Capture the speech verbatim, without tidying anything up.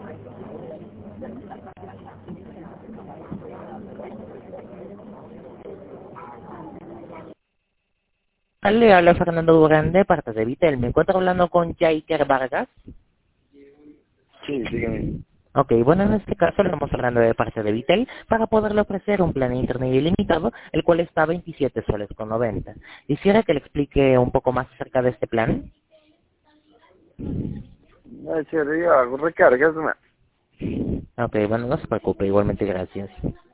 Le habla Fernando Durán de parte de Vitel. Me encuentro hablando con Jaiker Vargas. Sí, dígame. Ok, bueno, en este caso le estamos hablando de parte de Vitel para poderle ofrecer un plan de internet ilimitado, el cual está a veintisiete soles con noventa. Quisiera que le explique un poco más acerca de este plan. No, sería algo recargas, ma. Ok, bueno, no se preocupe, igualmente gracias.